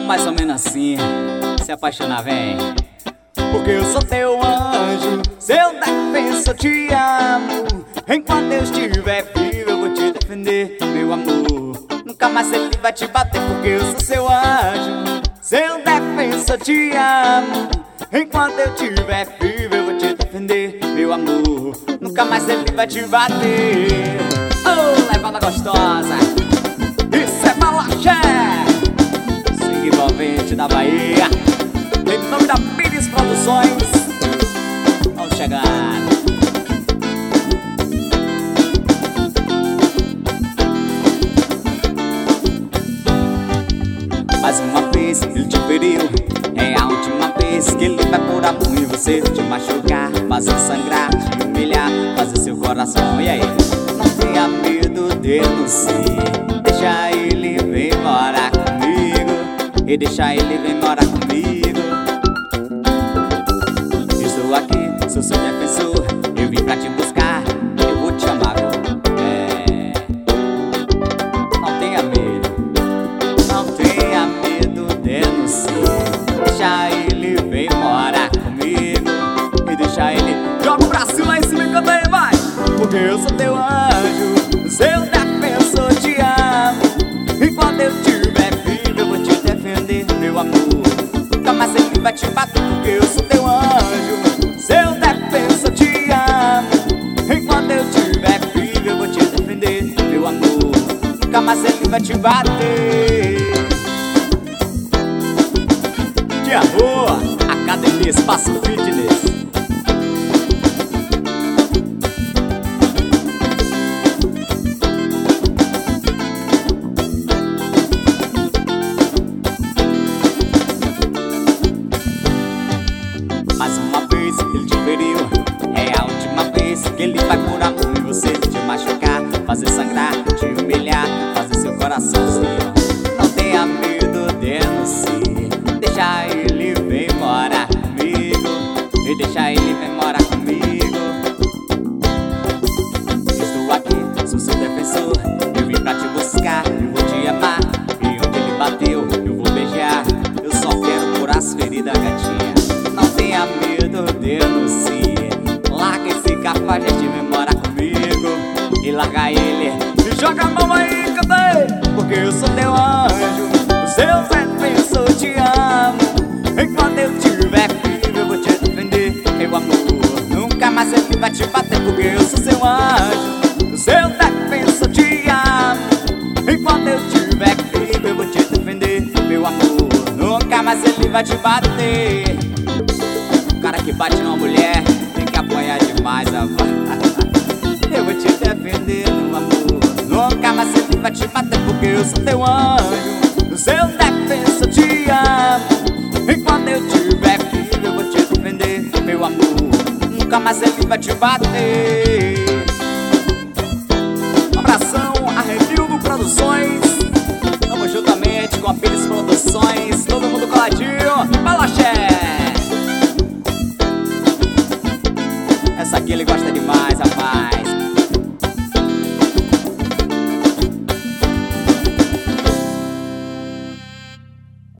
mais ou menos assim. Se apaixonar, vem. Porque eu sou teu anjo, seu defensor, te amo. Enquanto eu estiver vivo eu vou te defender, meu amor. Nunca mais ele vai te bater, porque eu sou seu anjo, seu defensor, te amo. Enquanto eu estiver vivo eu vou te defender, meu amor. Nunca mais ele vai te bater. Oh, levada gostosa, isso é Balaxé, swing envolvente da Bahia. Em nome da Pires Produções, vamos chegar. Mais uma vez ele te feriu, é a última vez que ele vai pôr a mão em você, te machucar, fazer sangrar, te humilhar, fazer seu coração. E aí? Não tenha medo de denunciar, deixa ele vir morar comigo, e deixa ele vir morar comigo. Estou aqui, sou seu defensor, eu vim pra te buscar, eu vou te amar. Não tenha medo, não tenha medo de denunciar, deixa ele vir morar comigo, e deixa ele... Joga o braço lá em cima e canta aí, vai! Porque eu sou teu anjo, seu defensor, te amo. Enquanto eu estiver vivo eu vou te defender, meu amor. Nunca mais ele vai te bater, porque eu sou teu anjo, seu defensor, te amo. Enquanto eu estiver vivo eu vou te defender, meu amor. Nunca mais ele vai te bater. De amor, Academia Espaço Fitness. Mais uma vez ele te feriu, é a última vez que ele vai pôr a mão em você, te machucar, fazer sangrar, te humilhar, fazer seu coração seu. Não tenha medo de denunciar, deixa ele vir morar comigo, e deixa ele vir morar comigo. Estou aqui, sou seu defensor, eu vim pra te buscar, eu vou te amar, e onde ele bateu eu vou beijar. Eu só quero curar as feridas, gatinha. Não tenha medo, denuncie, larga esse cafajeste e vem morar comigo, e larga ele e joga a mão aí, cadê? Porque eu sou teu anjo, o seu defensor, te amo. Enquanto eu estiver vivo eu vou te defender, meu amor. Nunca mais ele vai te bater, porque eu sou seu anjo, o seu defensor, te amo. Enquanto eu estiver vivo eu vou te defender, meu amor. Nunca mais ele vai te bater. O cara que bate numa mulher tem que apanhar demais, amor. Eu vou te defender, meu amor. Nunca mais ele vai te bater, porque eu sou teu anjo, o seu defensor, te amo. Enquanto eu estiver vivo eu vou te defender, meu amor. Nunca mais ele vai te bater. Um abração, a Review Produções. Vamos juntamente com a Pires Produções. Todo mundo coladinho, Balaxé. Essa aqui ele gosta